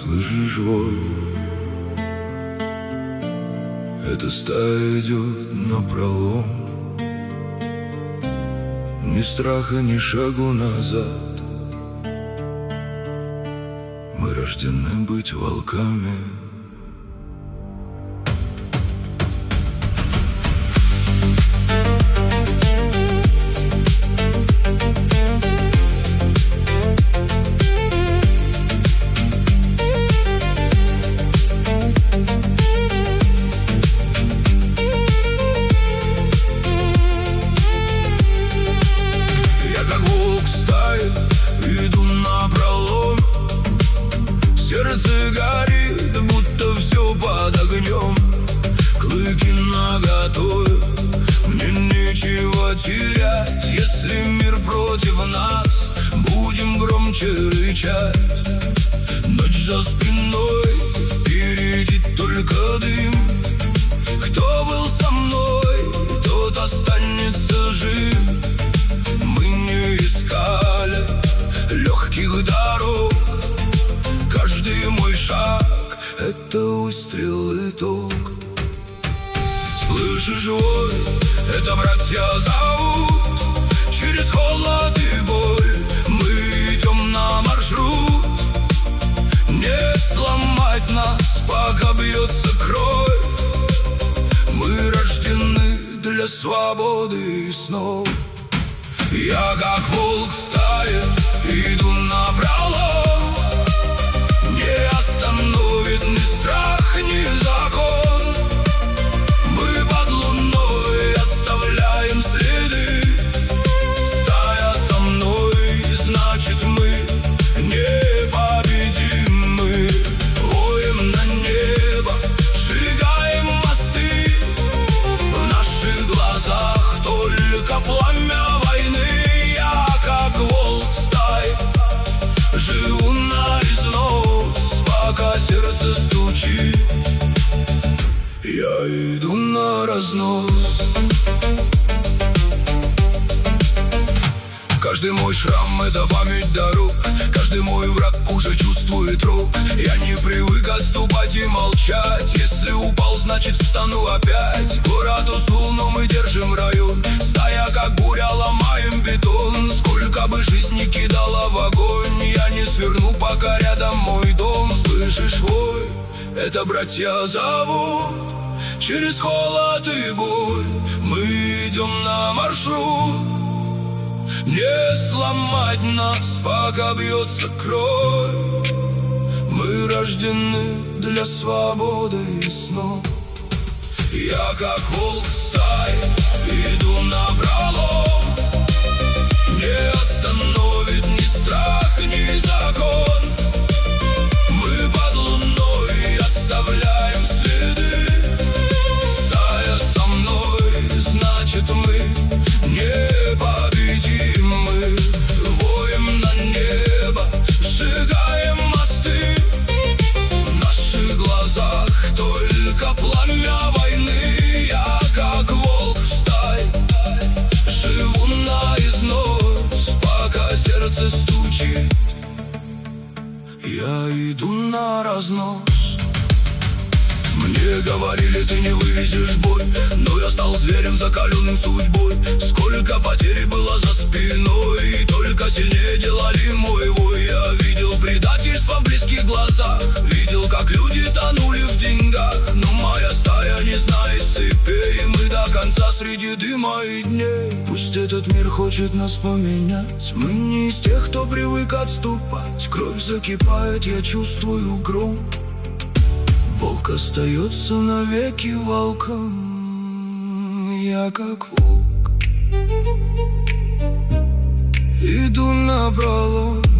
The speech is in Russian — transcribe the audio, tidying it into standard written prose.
слышишь вой? Эта стая идет напролом. Ни страха, ни шагу назад. Мы рождены быть волками. Иду напролом, сердце горит, будто все под огнем. Клыки наготове, мне нечего терять. Если мир против нас, будем громче рычать. Ночь за спиной, впереди только дым. Кто был со мной, тот останется жив. Мы не искали легких дорог. Каждый мой шаг — это выстрел, итог. Слышишь вой? Это братья зовут. Через холод и боль мы идем на маршрут. Не сломать нас, пока бьется кровь. Мы рождены для свободы и снов. Я как волк в стае, иду напролом. Не остановит ни страх, ни закон. Мы под луной оставляем следы. Стая со мной, значит мы непобедимы. Воем на небо, сжигаем мосты. В наших глазах только пламя войны. Я как волк в стае, живу на износ, пока сердце стучит. Я иду на разнос. Каждый мой шрам — это память дорог. Каждый мой враг уже чувствует рок. Я не привык отступать и молчать. Если упал, значит встану опять. Город уснул, но мы держим район. Стая как буря, ломаем бетон. Сколько бы жизнь ни кидала в огонь, я не сверну, пока рядом мой дом. Слышишь вой? Это братья зовут. Через холод и боль мы идем на маршрут. Не сломать нас, пока бьется кровь. Мы рождены для свободы и снов. Я как волк в стае, иду напролом. Не остановит ни страх, ни закон. Мы под луной оставляем следы. Стая со мной, значит мы непобедимы. Воем на небо, сжигаем мосты. В наших глазах только пламя войны. Я как волк в стае, живу на износ, пока сердце стучит. Я иду на разнос. Мне говорили, ты не вывезешь бой, но я стал зверем, закаленным судьбой. Сколько потерь было за спиной, и только сильнее делали мой вой. Я видел предательство в близких глазах, видел, как люди тонули в деньгах. Но моя стая не знает цепей, мы до конца среди дыма и дней. Пусть этот мир хочет нас поменять, мы не из тех, кто привык отступать. Кровь закипает, я чувствую гром. Волк остается навеки волком. Я как волк, иду напролом.